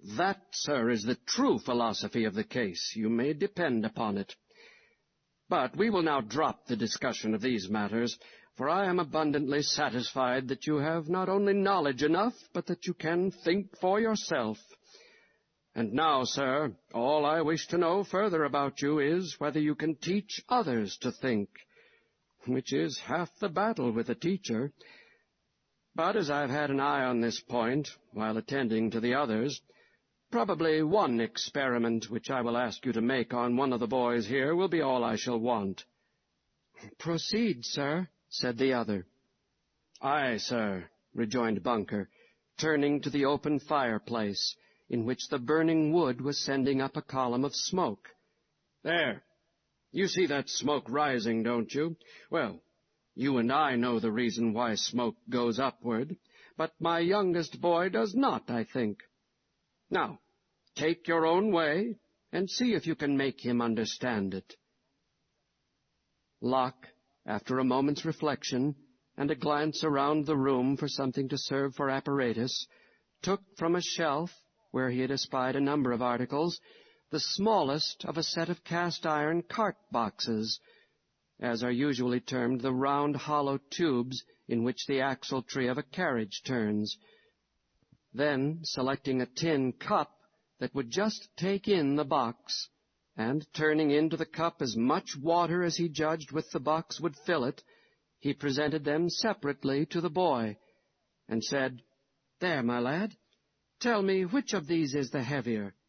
That, sir, is the true philosophy of the case. You may depend upon it. But we will now drop the discussion of these matters, for I am abundantly satisfied that you have not only knowledge enough, but that you can think for yourself. And now, sir, all I wish to know further about you is whether you can teach others to think, which is half the battle with a teacher. But as I've had an eye on this point, while attending to the others, probably one experiment which I will ask you to make on one of the boys here will be all I shall want." "Proceed, sir," said the other. "Aye, sir," rejoined Bunker, turning to the open fireplace, in which the burning wood was sending up a column of smoke. "There. You see that smoke rising, don't you? Well, you and I know the reason why smoke goes upward, but my youngest boy does not, I think. Now, take your own way, and see if you can make him understand it." Locke, after a moment's reflection, and a glance around the room for something to serve for apparatus, took from a shelf, where he had espied a number of articles, the smallest of a set of cast-iron cart-boxes, as are usually termed the round hollow tubes in which the axle-tree of a carriage turns. Then, selecting a tin cup that would just take in the box, and turning into the cup as much water as he judged with the box would fill it, he presented them separately to the boy, and said, "There, my lad, tell me which of these is the heavier,